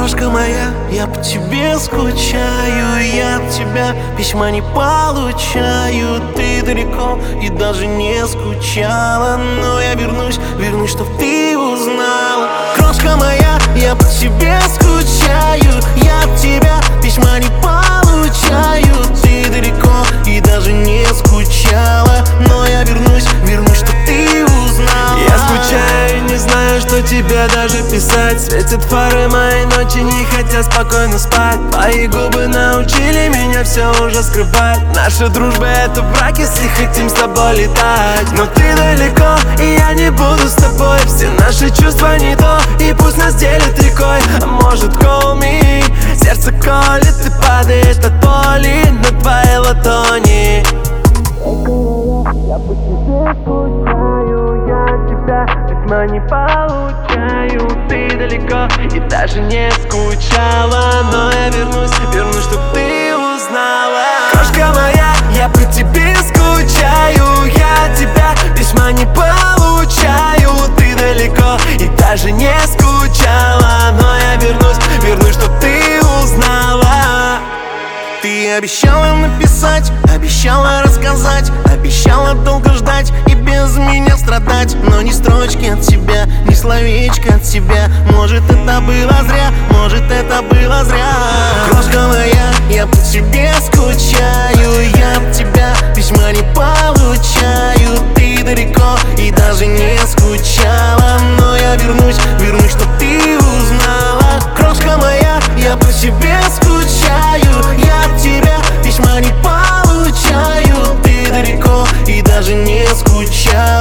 Крошка моя, я по тебе скучаю, я от тебя письма не получаю. Ты далеко и даже не скучала, но я вернусь, чтоб ты узнала. Крошка моя, я по тебе скучаю, я от тебя письма не получаю. Ты далеко и даже не скучала, но я вернусь, чтоб ты узнала. Я скучаю и не знаю, что тебе даже писать. Светят фары моей ночи, не хотя спокойно спать. Твои губы научили меня все уже скрывать. Наша дружба — это брак, если хотим с тобой летать. Но ты далеко, и я не буду с тобой. Все наши чувства не то, и пусть нас делит рекой. А может, call me, сердце колет и падает от боли на твоей ладони. Я по тебе скучаю, я от тебя письма не получаю. Ты далеко и даже не скучала, но я вернусь, чтоб ты узнала. Крошка моя, я по тебе скучаю, я от тебя письма не получаю. Ты далеко и даже не скучала, но я вернусь, чтоб ты узнала. Ты обещала написать, обещала рассказать, обещала долго ждать и без меня страдать. Но ни строчки от тебя, ни словечко от тебя. Может, это было зря, может, это было зря. Крошка моя, я по тебе скучаю, я от тебя письма не получаю. Ты далеко и даже не скучала, но я вернусь, чтоб ты узнала. Крошка моя, я по тебе скучаю, я от тебя письма не получаю. Ты далеко и даже не скучала.